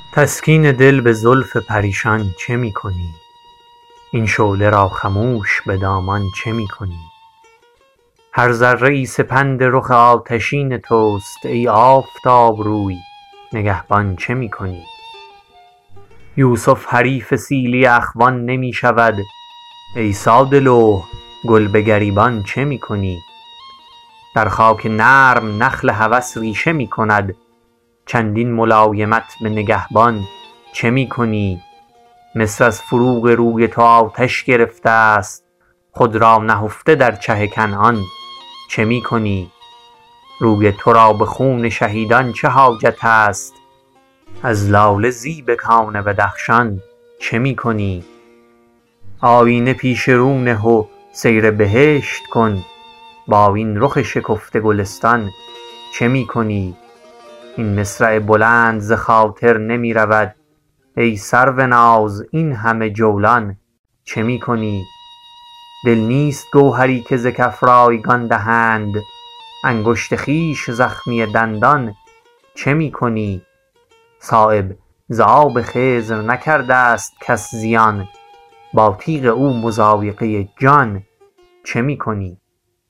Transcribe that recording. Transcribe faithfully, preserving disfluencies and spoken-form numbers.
تسکین دل به زلف پریشان چه می کنی؟ این شعله را خموش به دامان چه می کنی؟ هر ذره ای سپند رخ آتشین توست ای آفتاب روی نگهبان چه می کنی؟ یوسف حریف سیلی اخوان نمی شود ای ساده لوح گل به گریبان چه می کنی؟ در خاک نرم نخل هوس ریشه می کند چندین ملایمت به نگهبان چه می کنی؟ مصر از فروغ روی تو آتش گرفته است خود را نهفته در چه کنعان چه می کنی؟ روی تو را به خون شهیدان چه حاجت است از لاله زیب کان بدخشان چه می کنی؟ آیینه پیش رو نه و سیر بهشت کن با این رخ شکفته گلستان چه می کنی؟ این مصرع بلند ز خاطر نمی رود ای سروناز این همه جولان چه می کنی؟ دل نیست گوهری که ز کف رایگان دهند انگشت خویش زخمی دندان چه می کنی؟ صایب ز آب خضر نکرده است کس زیان با تیغ او مضایقه جان چه می کنی؟